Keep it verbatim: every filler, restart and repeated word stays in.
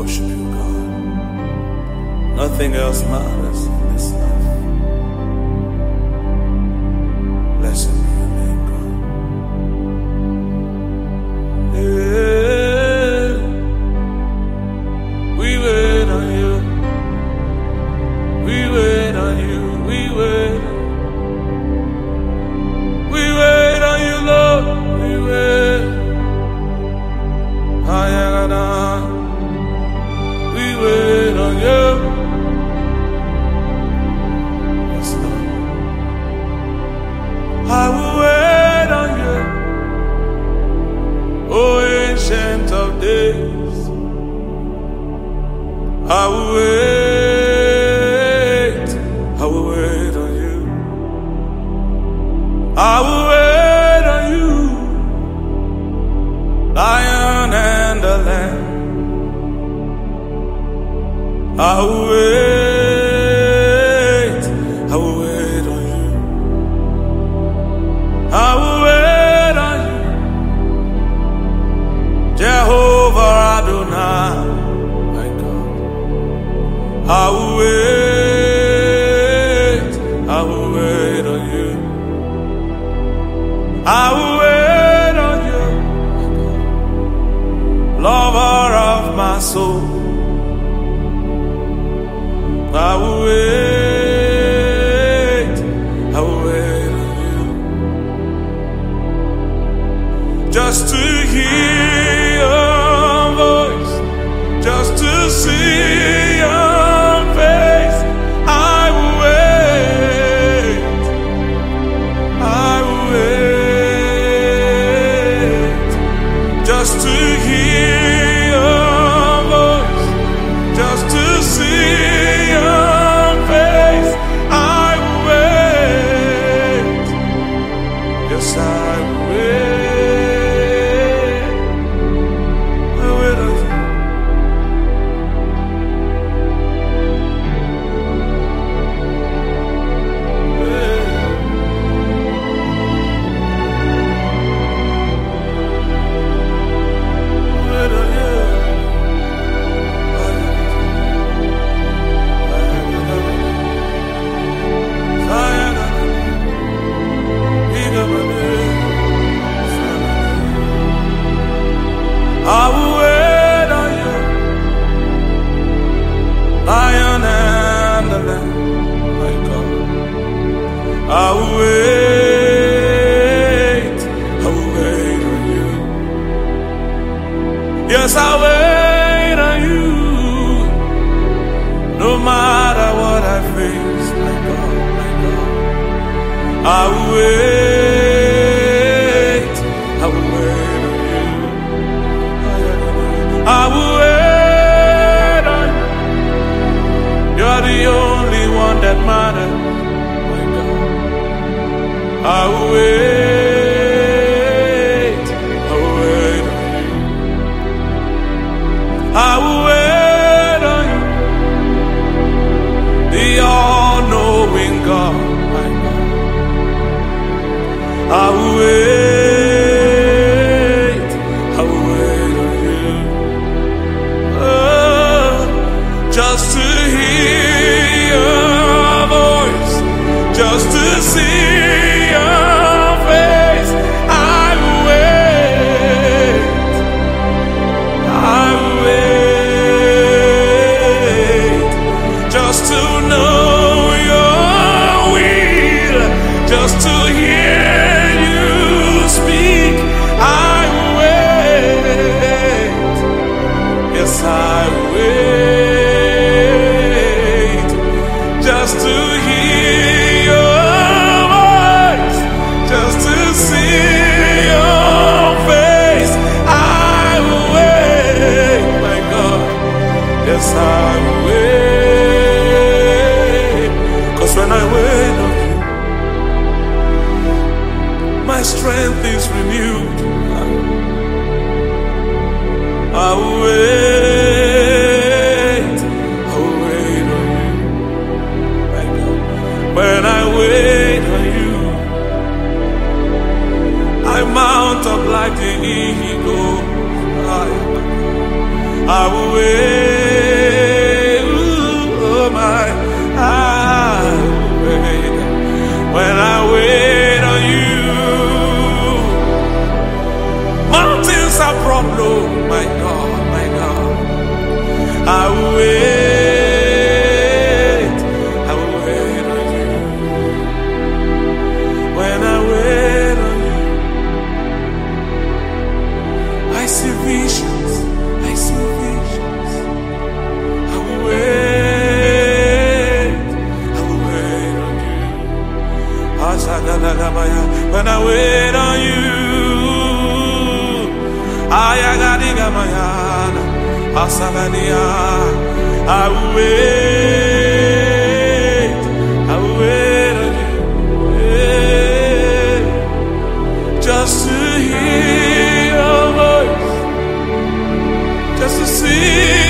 worship you, God. Nothing else matters in this life. Blessed be your name, God. Yeah. We wait on you. We wait on you. We wait. We wait on you, Lord. We wait. Ayagana. We wait on you. Yes, Lord. I will wait on you, O Ancient of Days. I will wait. I will wait on you. I will wait on you, Lion and the Lamb. I will wait. I will wait on you. I will wait on you, Jehovah Adonai, my God. I will wait. I will wait on you. I will wait on you, lover of my soul. I will wait. I will wait on you, just to hear your voice, just to see your face. I will wait. I will wait, just to hear your voice, just to see your face. I will wait. Yes, I will wait. I wait on you. Wait on you. I will wait on you, Lion and the Lamb, my God. I will wait. I will wait on you. Yes, I wait on you, no matter what I face, my God, my God. I will wait. I will wait on you. I will wait on you. You're the only one that matters, my God. I will wait. I will wait on you. I will wait on you, the all-knowing God, my God. I will wait. I will wait on you, oh, just to hear your voice, just to see your face. I will wait. I will wait, just to know your will, just to hear you speak. I will wait. Yes, I will wait, just to hear your voice, just to see your face. I will wait, my God. Yes, I will wait, 'cause when I wait on you, my strength is renewed. I will wait. I will wait on you, my God. When I wait on you, I mount up like the eagle. I, I will wait. wait on you. Ayagadiga mayana, asagania. I will wait, I will wait on you. Yeah. Just to hear your voice, just to see